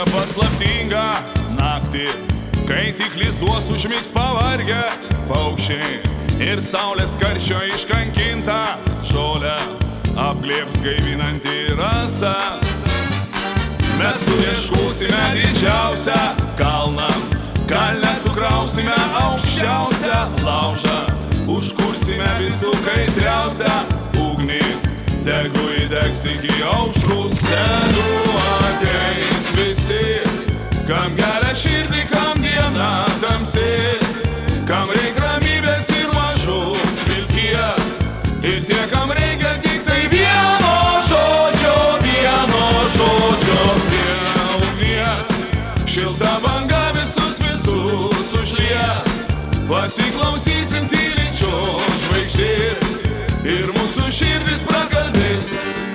paslaptingą naktį, kai tik lizduos užmigs pavargę paukščiai ir saulės karščio iškankinta žolę apglėbs gaivinantį rasą. Mes suieškosime didžiausią kalną, kalne sukrausime aukščiausią laužą, užkursime visų kaitriausią ugnį, degu įdegs iki aušros. Tegu ateis visi, kam gelia širdį, kam diena tamsi, kam reik ramybės ir mažos vilties, ir tie, kam reikia tik tai vieno žodžio prie ugnies. Šilta banga visus užlies, pasiklausysim tylinčios žvaigždės ir mūsų širdis prakalbės.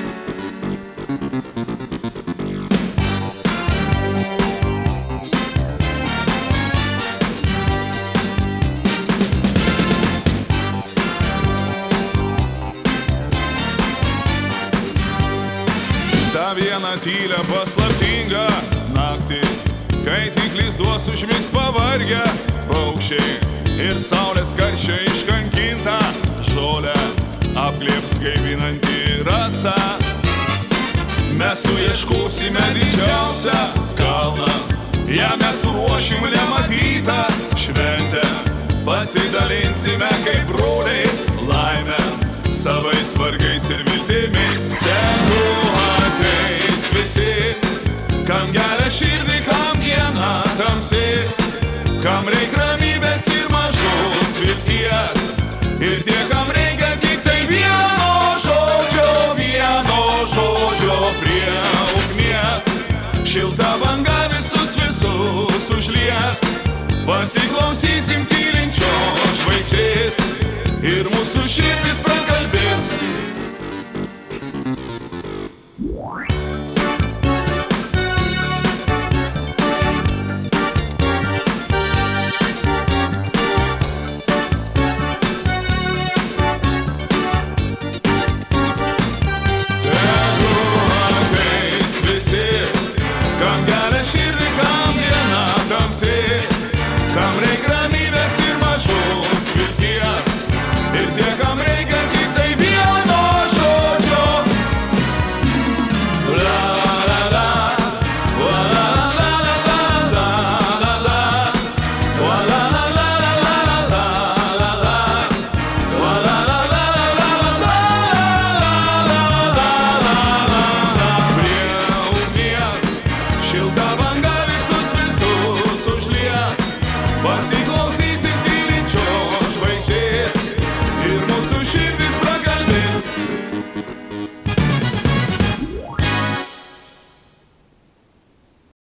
Ta viena tylia paslaptinga naktį, kai tik lizduos užmigs pavargę paukščiai ir saulės karščio iškankinta žolę apglėbs gaivinantį rasą. Mes suieškosime didžiausią kalną, jame suruošim nematytą šventę, pasidalinsime kaip broliai laimę, savais vargais ir viltimi. Tegu ateis visi, kam gelia širdį, kam diena tamsi, kam reik ramybės ir mažos vilties, ir tie, kam reikia tik tai vieno žodžio prie ugnies. Šilta banga visus užlies, pasiklausysim tylinčios žvaigždės ir mūsų širdis prakalbės.